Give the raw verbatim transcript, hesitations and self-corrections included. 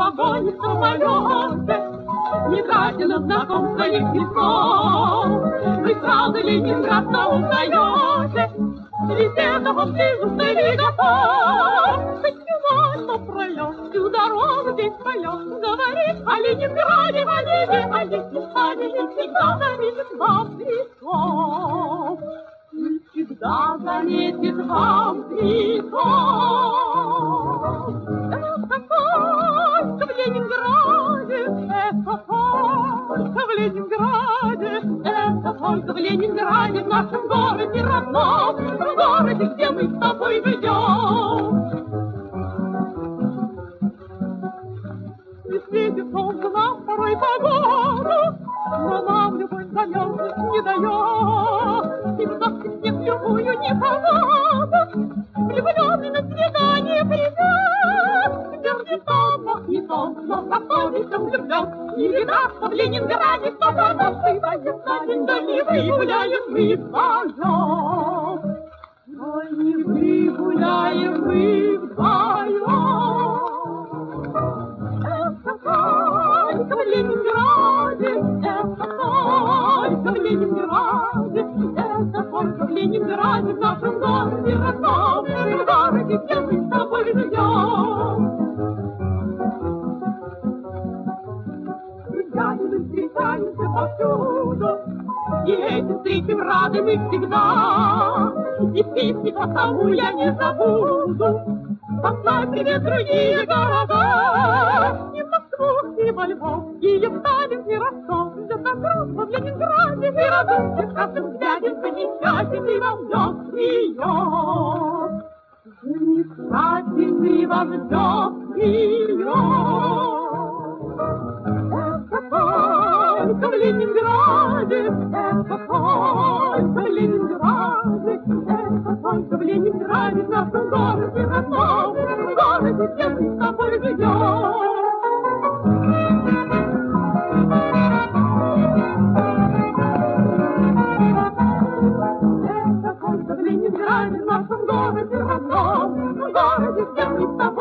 вагоне, в самолете, не тратя на знакомство лишних слов. Вы сразу Ленинград узнаете, ведь этого ближе ты готов. Почему что пролет, всю дорогу весь полет говорит о Ленинграде, о небе, о Ленинграде, и всегда заметит вам три слов. И всегда заметит вам три слов. Это только в Ленинграде, это только в Ленинграде, это только в Ленинграде, в нашем городе родном, в городе, где мы с тобой живем. И светит солнце нам порой погоду, но нам любовь замерзнуть не дает. И вновь снег любую непогоду, влюбленный на свидание придет. Держит он, пахнет он, но находится влюблен. И видаться в Ленинграде, кто помощный будет на день, да не вы гуляем мы вдвоем. Но не вы гуляем мы вдвоем. Это только в Ленинграде, это только в Ленинграде, это только в Ленинграде, в нашем городе родном, в городе, где мы с тобой живем. Встречаемся, встречаемся повсюду, и этим встречам рады мы всегда. И песни потому я не забуду, послать привет другие города. И в Москву, и во Львов, и Евталин, и Ростов, где-то грустно в Ленинграде, и радуйся с каждым взглядом замечательный вам ждет ее. Замечательный вам ждет ее. Это только в Ленинграде, это только в Ленинграде, это только в Ленинграде, в нашем городе родном, в городе, где мы с тобой живем. Это только в Ленинграде, в нашем городе родном, в городе, где мы с тобой живем.